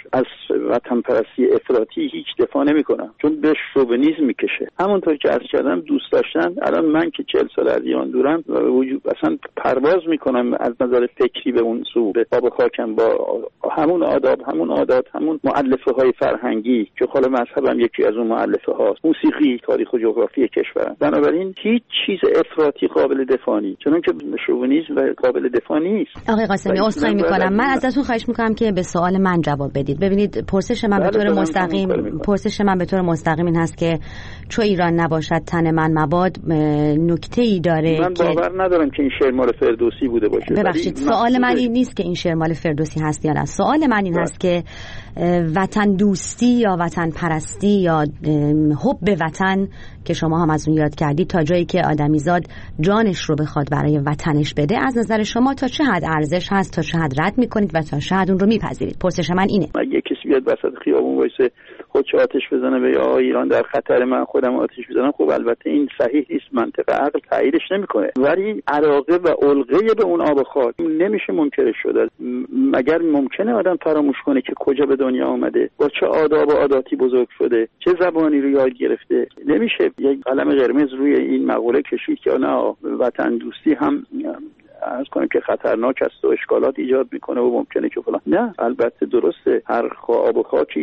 از وطن پرستی افراطی هیچ دفاع نمی‌کنم، چون به شوونیسم میکشه. همونطور که عرض کردم دوست داشتن، الان من که 40 سال از ایران دورم و وجود اصلا پرواز میکنم از نظر فکری به اون سو، به آب خاکم، با همون آداب، همون عادات، همون مؤلفه‌های فرهنگی که خود مذهبم یکی از اون مؤلفه هاست، موسیقی، تاریخ و جغرافی کشورم. بنابراین هیچ چیز افراطی قابل دفاع نیست، چون که شوونیسم و قابل دفاع نیست. آقای قاسمی عذرخواهی میکنم، من ازتون خواهش میکنم که به سوال من جواب بدید. ببینید پرسش من به طور مستقیم این هست که چو ایران نباشد تن من مباد، نکته‌ای داره من که باور ندارم که این شعر مال فردوسی بوده باشه. ببخشید سوال من این نیست که این شعر مال فردوسی هست یا نه، سوال من این هست که وطن دوستی یا وطن پرستی یا حب وطن که شما هم از اون یاد کردید، تا جایی که آدمیزاد جانش رو بخواد برای وطنش بده، از نظر شما تا چه حد ارزش هست، تا چه حد رد میکنید و تا چه حد اون رو میپذیرید؟ پرسش من اینه. اگه کسی بیاد وسط خیابون وایسه خودش آتش بزنه به یا ایران در خطر، من خودم آتش بزنم، خب البته این صحیح نیست، منطق عقل تاییدش نمیکنه، ولی علاقه و علقه به اون آب خاک نمیشه منکرش شده. مگر ممکنه آدم فراموش کنه که کجا به دنیا آمده، با چه آداب و عاداتی بزرگ شده، چه زبانی رو یاد گرفته؟ نمیشه یک قلم قرمز روی این مقوله کشید که نه وطن دوستی هم از کنه که خطرناک است و اشکالات ایجاد میکنه و ممکنه که فلان. نه، البته درسته، هر آب و خاکی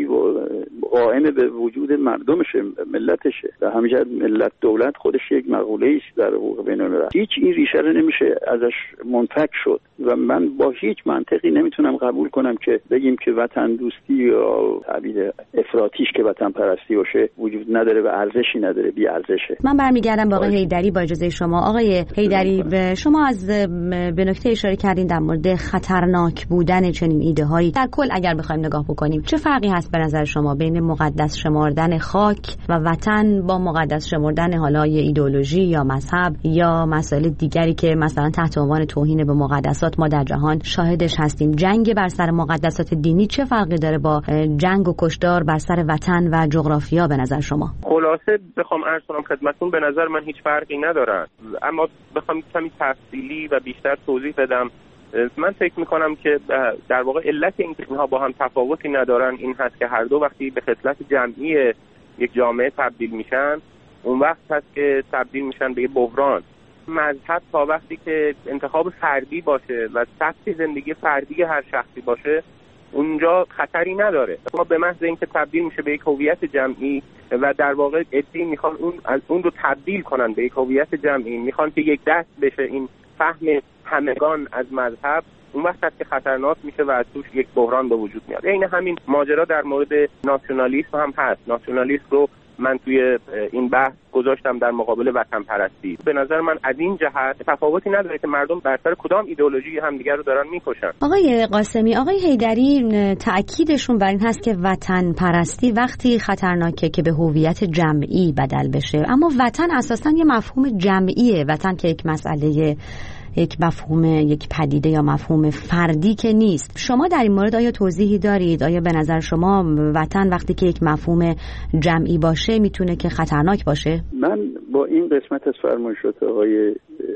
قائم به وجود مردمشه، ملتشه، و همینجا ملت دولت خودش یک مقوله است در حقوق بین‌الملل. هیچ این ریشه رو نمیشه ازش منفک شد و من با هیچ منطقی نمیتونم قبول کنم که بگیم که وطن دوستی یا تعبیر افراطیش که وطن پرستی باشه وجود نداره و ارزشی نداره، بی ارزشه. من برمیگردم به آقای حیدری با اجازه شما. آقای حیدری، شما از به نکته اشاره کردین در مورد خطرناک بودن چنین ایده هایی. در کل اگر بخوایم نگاه بکنیم، چه فرقی هست به نظر شما بین مقدس شمردن خاک و وطن با مقدس شمردن حالا ایدئولوژی یا مذهب یا مسائل دیگری که مثلا تحت عنوان توهین به مقدسات ما در جهان شاهدش هستیم؟ جنگ بر سر مقدسات دینی چه فرقی داره با جنگ و کشتار بر سر وطن و جغرافیا به نظر شما؟ خلاصه بخوام عرض کنم خدمتتون، به نظر من هیچ فرقی نداره، اما بخوام کمی تفصیلی و بیشتر توضیح بدم، من فکر میکنم که در واقع علت اینکه اینها با هم تفاوتی ندارن این هست که هر دو وقتی به خصلت جمعی یک جامعه تبدیل میشن، اون وقت هست که تبدیل میشن به بحران. مذهب تا وقتی که انتخاب فردی باشه و سبک زندگی فردی هر شخصی باشه، اونجا خطری نداره. ما به محض اینکه تبدیل میشه به یک هویت جمعی و در واقع عده‌ای میخوان اون رو تبدیل کنن به یک هویت جمعی، میخوان که یک دست بشه این فهم همگان از مذهب، اون وقت هست که خطرناک میشه و از توش یک بحران به وجود میاد. این همین ماجرا در مورد ناسیونالیسم هم هست. ناسیونالیسم رو من توی این بحث گذاشتم در مقابل وطن پرستی. به نظر من از این جهت تفاوتی نداره که مردم بر سر کدام ایدئولوژی همدیگر رو دارن میکشن. آقای قاسمی، آقای حیدری تأکیدشون بر این هست که وطن پرستی وقتی خطرناکه که به هویت جمعی بدل بشه، اما وطن اساساً یه مفهوم جمعیه. وطن که یک مسئله، یک مفهوم، یک پدیده یا مفهوم فردی که نیست. شما در این مورد آیا توضیحی دارید؟ آیا به نظر شما وطن وقتی که یک مفهوم جمعی باشه میتونه که خطرناک باشه؟ من با این قسمت از فرمایشات آقای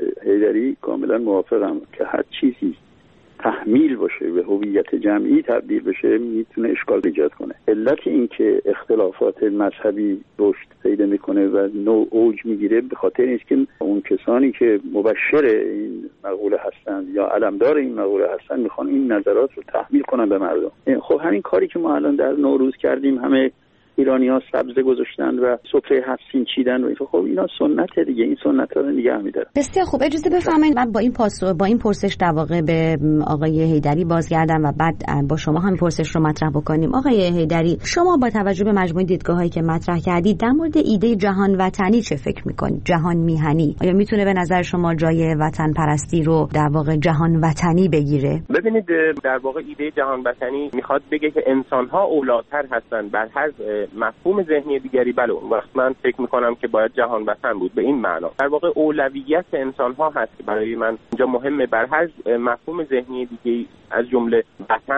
حیدری کاملا موافقم که هر چیزی تحمیل باشه به هویت جمعی تبدیل بشه میتونه اشکال ایجاد کنه. علت این که اختلافات مذهبی رشد پیدا میکنه و نوع اوج میگیره به خاطر اینه که اون کسانی که مبشر این مقوله هستند یا علمدار این مقوله هستند میخوان این نظرات رو تحمیل کنن به مردم. خب همین کاری که ما الان در نوروز کردیم، همه ایرانی‌ها سبزه گذاشتن و سفره هفت‌سین چیدن و خب اینا سنته دیگه، این سنت‌ها رو نگه می‌دارن. بسیار خوب، اجازه بفرمایید من با این پرسش در واقع به آقای حیدری بازگردم و بعد با شما هم پرسش رو مطرح بکنیم. آقای حیدری، شما با توجه به مجموعه دیدگاه‌هایی که مطرح کردید در مورد ایده جهان وطنی چه فکر می‌کنید؟ جهان میهنی آیا میتونه به نظر شما جای وطن پرستی رو در واقع جهان وطنی بگیره؟ ببینید، در واقع ایده جهان وطنی میخواد بگه که انسان‌ها اولاتر هستن بر هر مفهوم ذهنی دیگری. بله، اون وقت من فکر میکنم که باید جهان وطن بود. به این معنا در واقع اولویت انسان‌ها هست که برای من اینجا مهمه. بر هر مفهوم ذهنی دیگری از جمله وطن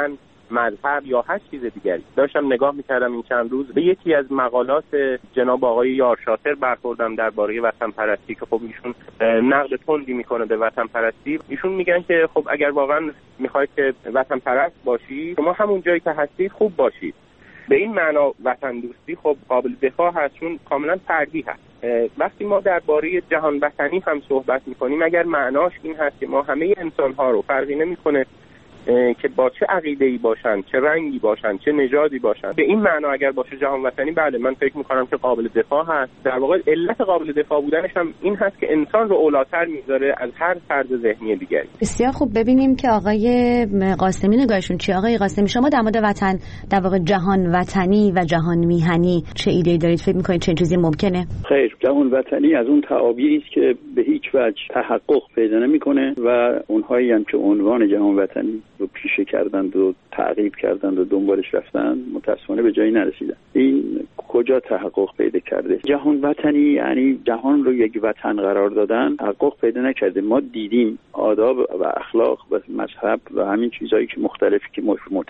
مذهب یا هر چیز دیگری. داشتم نگاه میکردم این چند روز به یکی از مقالات جناب آقای یارشاتر برخوردم درباره وطن پرستی که خب ایشون نقد تندی میکنه به وطن پرستی. ایشون میگن که خب اگر واقعا میخواید که وطن پرست باشید شما همون جایی که هستید خوب باشید. به این معنا وطن دوستی خب قابل دفاع هست چون کاملا فردی هست. وقتی ما درباره جهان وطنی هم صحبت میکنیم اگر معناش این هست که ما همه انسان‌ها رو فرقی نمیکنه که با چه عقیده‌ای باشن، چه رنگی باشن، چه نژادی باشن، به این معنا اگر باشه جهان وطنی، بله من فکر می‌کنم که قابل دفاع هست. در واقع علت قابل دفاع بودنش هم این هست که انسان رو اولاتر میذاره از هر فرد ذهنی دیگری. بسیار خوب. ببینیم که آقای قاسمی نگاهشون چیه. آقای قاسمی شما در مورد وطن، در واقع جهان وطنی و جهان میهنی چه ایده‌ای دارید؟ فکر می‌کنید چه چیزی ممکنه؟ خیر، جهان وطنی از اون تعابیری است که به هیچ وجه تحقق پیدا نمی‌کنه و اونهایی هم که عنوان جهان وطنی رو پیشه کردند و تعقیب کردند و دنبالش رفتند متأسفانه به جایی نرسیدن. این کجا تحقق پیدا کرده؟ جهان وطنی یعنی جهان رو یک وطن قرار دادن تحقق پیدا نکرده. ما دیدیم آداب و اخلاق و مذهب و همین چیزهایی که مختلفی که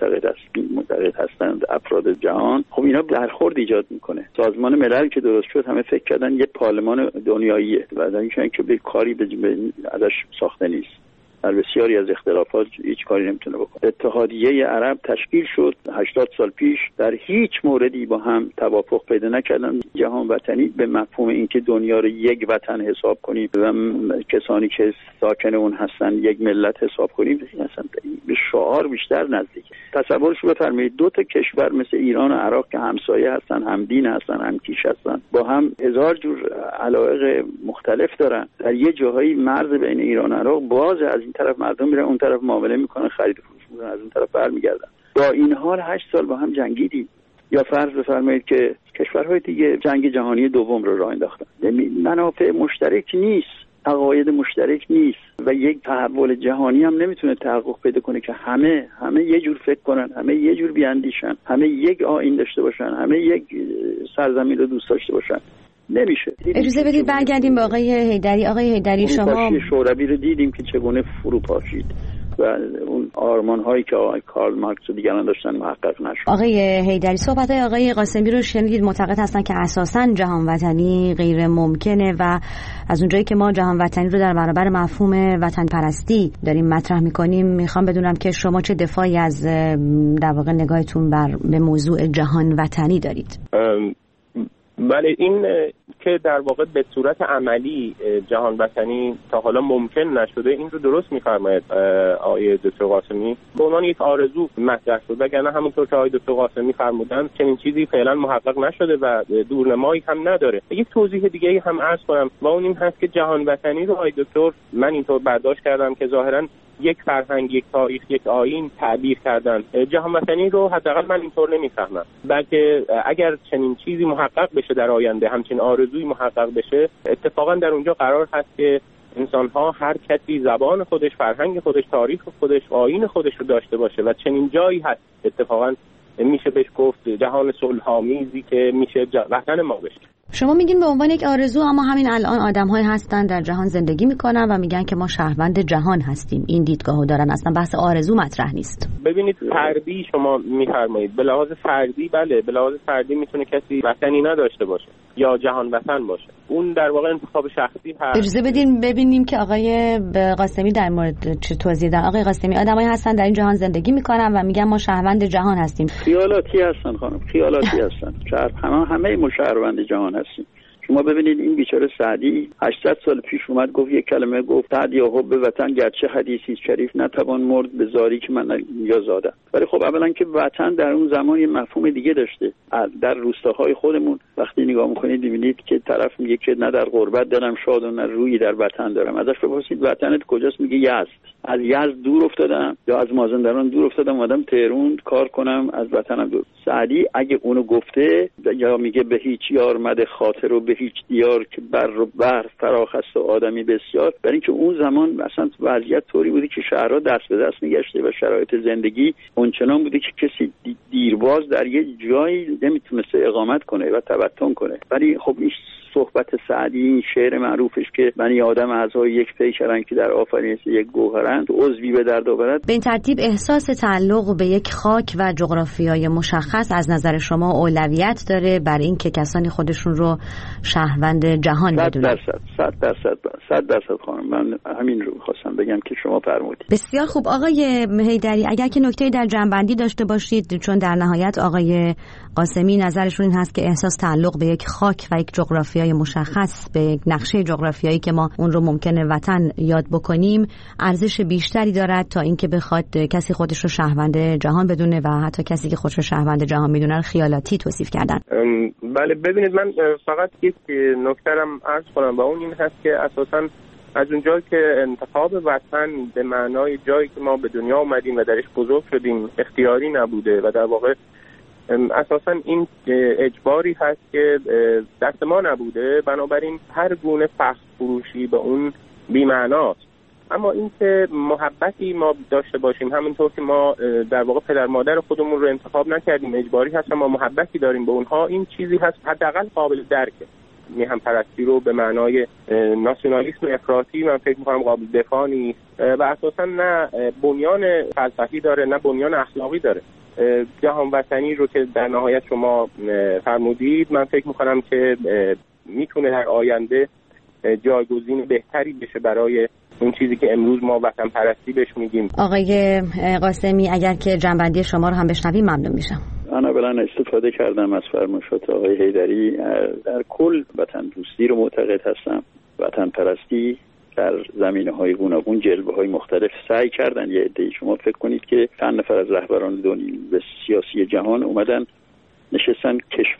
معتقد هستند افراد جهان، خب اینا برخورد ایجاد میکنه. سازمان ملل که درست شد همه فکر کردن یه پارلمان دنیاییه و در این که به کاری ازش ساخته نیست. در بسیاری از اختلافات هیچ کاری نمیتونه بکنه. اتحادیه عرب تشکیل شد 80 سال پیش، در هیچ موردی با هم توافق پیدا نکردن. جهان وطنی به مفهوم اینکه دنیا رو یک وطن حساب کنیم و کسانی که ساکن اون هستن یک ملت حساب کنیم، اصلا به شعار بیشتر نزدیک. تصورش رو بفرمایید دو تا کشور مثل ایران و عراق که همسایه هستن، همدین هستن، همکیش هستن، با هم هزار جور علایق مختلف دارن، در یه جاهایی مرز بین ایران و عراق باز، از این طرف مردم میرن اون طرف معامله میکنن، خرید و فروش میکنن، از اون طرف برمیگردن. با این حال 8 سال با هم جنگیدیم. یا فرض بفرمایید که کشورهای دیگه جنگ جهانی دوم رو راه انداختن. منافع مشترک نیست، عقاید مشترک نیست و یک تحول جهانی هم نمیتونه تحقق پیدا کنه که همه یه جور فکر کنن، همه یه جور بیاندیشن، همه یک آیین داشته باشن، همه یک سرزمین رو دوست داشته باشن. نمیشه. اجازه بدید برگردیم به آقای حیدری. آقای حیدری شما شوروی رو دیدیم که چگونه فرو پاشید و اون آرمان هایی که کارل مارکس و دیگران داشتن محقق نشد. آقای حیدری صحبت های آقای قاسمی رو شنیدید، معتقد هستن که اساساً جهان وطنی غیر ممکنه و از اونجایی که ما جهان وطنی رو در برابر مفهوم وطن پرستی داریم مطرح میکنیم، میخوام بدونم که شما چه دفاعی از در واقع نگاهتون به موضوع جهان وطنی دارید؟ بله، این که در واقع به صورت عملی جهان وطنی تا حالا ممکن نشده، این رو درست می‌فرماید آقای دکتر قاسمی. به عنوان یک آرزو مطرح شد، وگرنه همونطور که آقای دکتر قاسمی فرمودن چنین چیزی فعلا محقق نشده و دورنمایی هم نداره. یک توضیح دیگه هم عرض کنم و اون این هست که جهان وطنی رو آقای دکتر من اینطور برداشت کردم که ظاهراً یک فرهنگ، یک تاریخ، یک آیین تعبیر کردن. جهان وطنی رو حداقل من اینطور نمیفهمم، بلکه اگر چنین چیزی محقق بشه در آینده، همچین آرزویی محقق بشه، اتفاقا در اونجا قرار هست که انسان‌ها هر کسی زبان خودش، فرهنگ خودش، تاریخ خودش، آیین خودش رو داشته باشه و چنین جایی هست اتفاقا میشه بهش گفت جهان صلح‌آمیزی که میشه وطن ما بشه. شما میگین به عنوان یک آرزو، اما همین الان آدم‌هایی هستن در جهان زندگی میکنن و میگن که ما شهروند جهان هستیم. این دیدگاهو دارن، اصلا بحث آرزو مطرح نیست. ببینید فردی شما میفرمایید، به لحاظ فردی بله، به لحاظ فردی میتونه کسی وطنی نداشته باشه یا جهان وطن باشه، اون در واقع انتخاب شخصی هست. اجازه بدین ببینیم که آقای قاسمی در مورد چه توضیح دادن. آقای قاسمی، آدمایی هستن در این جهان زندگی میکنن و میگن ما شهروند جهان هستیم. خیالاتی هستن خانم، خیالاتی هستن. همه ما شهروند جهان هستیم. شما ببینید این بیچاره سعدی 800 سال پیش اومد گفت یک کلمه، گفت سعد یا حب وطن گرچه حدیثی شریف نتوان مرد به زاری که من یا زاده. ولی خب اولا که وطن در اون زمان یه مفهوم دیگه داشته. در روستاهای خودمون وقتی نگاه میکنید ببینید که طرف میگه که نه در غربت دارم شاد و نه روی در وطن دارم. ازش بپرسید وطنت کجاست؟ میگه یزد. از یزد دور افتادم یا از مازندران دور افتادم اومدم تهران کار کنم، از وطنم دور. سعدی اگه اونو گفته یا میگه به هیچ یار مد خاطر و به هیچ دیار که بر و بر فراخ است و آدمی بسیار، برای اینکه اون زمان اصلا وضعیت طوری بوده که شهرها دست به دست میگشته و شرایط زندگی اونچنان بوده که کسی دیرباز در یه جایی نمیتونسته اقامت کنه و تبطن کنه. ولی خب این صحبت سعدی، این شعر معروفش که بنی آدم اعضای یک پیکرند که در آفرینش یک گوهرند، عضوی به درد آورد. به این ترتیب احساس تعلق به یک خاک و جغرافیای مشخص از نظر شما اولویت داره بر این که کسانی خودشون رو شهروند جهان بدونن. 100% خانم، من همین رو خواستم بگم که شما فرمودید. بسیار خوب آقای حیدری، اگر که نکته‌ای در جنبندی داشته باشید، چون در نهایت آقای قاسمی نظرشون این هست که احساس تعلق به یک خاک و یک جغرافیای مشخص، به یک نقشه جغرافیایی که ما اون رو ممکنه وطن یاد بکنیم، ارزش بیشتری دارد تا اینکه بخواد کسی خودش رو شهروند جهان بدونه و حتی کسی که خودش رو شهروند جهان میدونه خیالاتی توصیف کردن. بله ببینید، من فقط یک نکته‌ام عرض کنم و اون این هست که اساساً از اونجایی که انتخاب وطن به معنای جایی که ما به دنیا اومدیم و درش بزرگ شدیم اختیاری نبوده و در واقع اساساً این اجباری هست که دست ما نبوده، بنابراین هر گونه فخر فروشی به اون بی‌معناست. اما اینکه محبتی ما داشته باشیم، همونطور که ما در واقع پدر مادر خودمون رو انتخاب نکردیم، اجباری هست ما محبتی داریم به اونها، این چیزی هست حداقل قابل درکه. میهم پرستی رو به معنای ناسیونالیسم افراطی من فکر می‌کنم قابل دفاع نیست و اساساً نه بنیان فلسفی داره نه بنیان اخلاقی داره. جهان وطنی رو که در نهایت شما فرمودید، من فکر می‌کنم که میتونه در آینده جایگزین بهتری بشه برای اون چیزی که امروز ما وطن پرستی بهش میگیم. آقای قاسمی، اگر که جنبندی شما رو هم بشنویم ممنون میشم. من اولا استفاده کردم از فرمایشات آقای حیدری. در کل وطن دوستی رو معتقد هستم. وطن پرستی در زمینه‌های گوناگون، جلوه‌های مختلف سعی کردن. یه عده‌ای شما فکر کنید که چند نفر از رهبران دنیای سیاسی جهان اومدن نشستن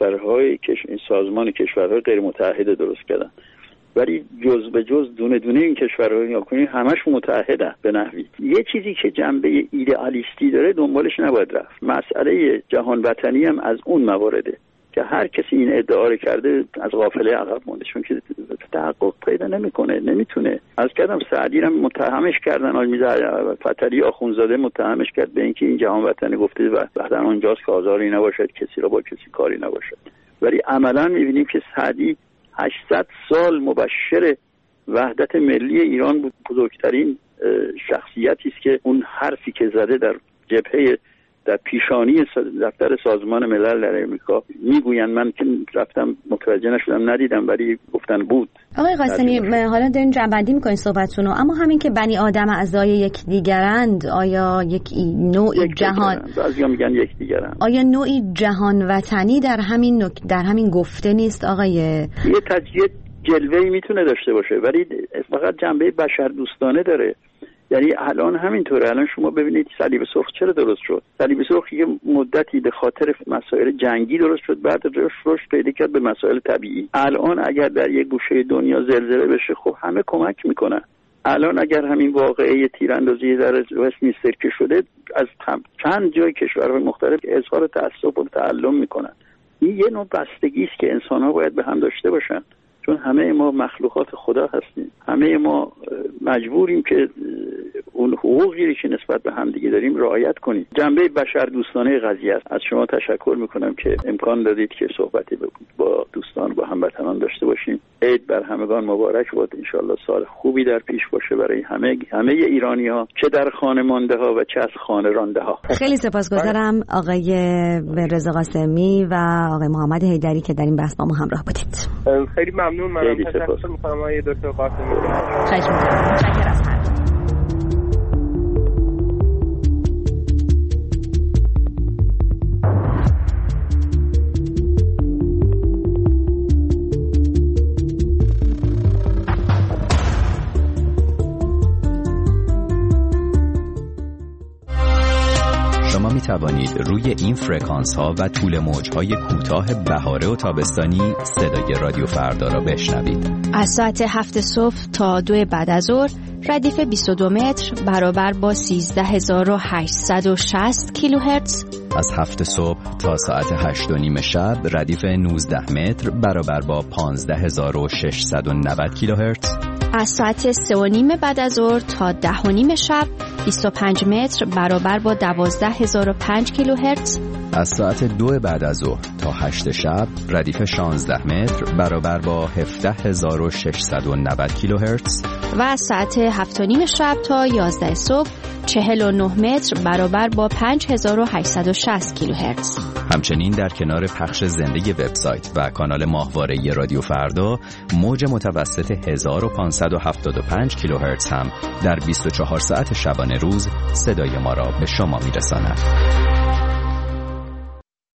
سازمان کشورهای غیر متحد درست کردن، ولی جز به جز دونه دونه این کشورها نگاه کنید همشون متحدن به نحوی. یه چیزی که جنبه ایدئالیستی داره دنبالش نباید رفت. مسئله جهان وطنی هم از اون موارده که هر کسی این ادعا رو کرده از غافله عقب مونده، چون که تحقق پیدا نمیتونه. از کردم سعدی رو متهمش کردن، آلمیزه فتری آخونزاده متهمش کرد به اینکه این جهان وطنی گفته و بعدن اونجاست که آزاری نباشد، کسی را با کسی کاری نباشد. ولی عملا میبینیم که سعدی 800 سال مبشر وحدت ملی ایران بود. بزرگترین شخصیتی است که اون حرفی که زده در جبهه در پیشانی دفتر سازمان ملل در امریکا میگویند، من که رفتم متوجه نشدم ندیدم ولی گفتن بود. آقای قاسمی، حالا دارین جنبندی میکنین صحبتتون رو، اما همین که بنی آدم اعضای یکدیگرند، آیا یک نوعی جهان بعضیا میگن یکدیگرند، آیا نوعی جهان وطنی در همین گفته نیست آقای؟ یه جلوه‌ای میتونه داشته باشه ولی فقط جنبه بشر دوستانه داره. یعنی الان همینطوره. الان شما ببینید صلیب سرخ چرا درست شد؟ صلیب سرخ یه مدتی به خاطر مسائل جنگی درست شد، بعد رشد پیدا کرد به مسائل طبیعی. الان اگر در یک گوشه دنیا زلزله بشه، خب همه کمک میکنن. الان اگر همین واقعه تیراندازی در وستمینستر که شده، از چند جای کشورهای مختلف اظهار تأسف و تعلم میکنن. این یه نوع بستگی است که انسان‌ها باید به هم داشته باشن، چون همه ما مخلوقات خدا هستیم. همه ما مجبوریم که اون حقوقی که نسبت به هم دیگه داریم رعایت کنیم. جنبه بشر دوستانه قضیه است. از شما تشکر میکنم که امکان دادید که صحبتی با دوستان و هموطنان داشته باشیم. عید بر همگان مبارک باد. انشالله سال خوبی در پیش باشه برای همه ایرانی‌ها، چه در خانه مانده ها و چه از خانه رانده ها. خیلی سپاسگزارم آقای رضا قاسمی و آقای محمد حیدری که در این بحث با ما همراه بودید. خیلی ممنون. منم تشکر میکنم آقای دکتر قاسمی. خواهش میکنم. متشکرم از هر دو. شما می توانید روی این فرکانس ها و طول موج های کوتاه بهاره و تابستانی صدای رادیو فردا را بشنوید. از ساعت 7 صبح تا 2 بعد از ظهر ردیف 22 متر برابر با 13860 کیلوهرتز. از 7 صبح تا ساعت 8 و نیم شب ردیف 19 متر برابر با 15690 کیلوهرتز. از ساعت 3 و نیم بعد از ظهر تا 10 و نیم شب 25 متر برابر با 12005 کیلوهرتز. از ساعت 2 بعد از ظهر تا 8 شب ردیف 16 متر برابر با 17690 کیلوهرتز و از ساعت 7:30 شب تا 11 صبح 49 متر برابر با 5860 کیلوهرتز. همچنین در کنار پخش زنده وبسایت و کانال ماهواره رادیو فردا، موج متوسط 1575 کیلوهرتز هم در 24 ساعت شبانه روز صدای ما را به شما میرساند.